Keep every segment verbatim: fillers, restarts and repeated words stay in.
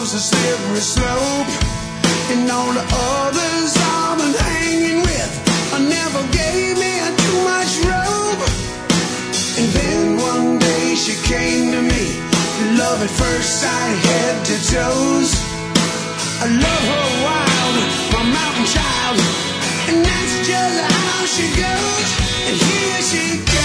was a slippery slope, and all the others I've been hanging with I never gave me too much rope. And then one day she came to me, love at first sight, head to toes. I love her wild, my mountain child, and that's just how she goes. And here she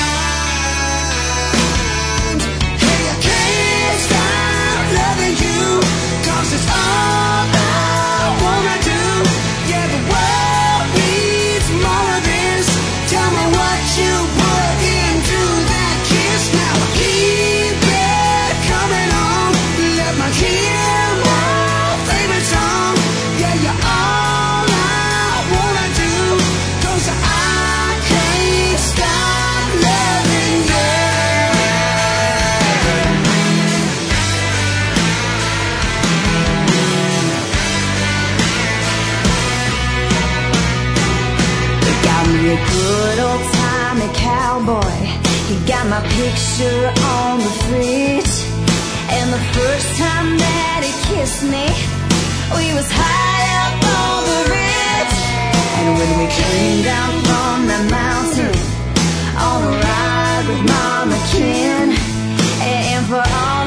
comes. Hey, I can't stop loving you, 'cause it's all I wanna do. Yeah, the world needs more of this. Tell me what you put into that kiss. Now I keep it coming on. Let me hear my favorite song. Yeah, you're all I wanna do, 'cause I can't stop loving you. You got me a good old timey cowboy. You got my picture on the fridge. And the first time that he kissed me, we was high up on the ridge. And when we came down from the mountain on a ride with Mama Ken, and for all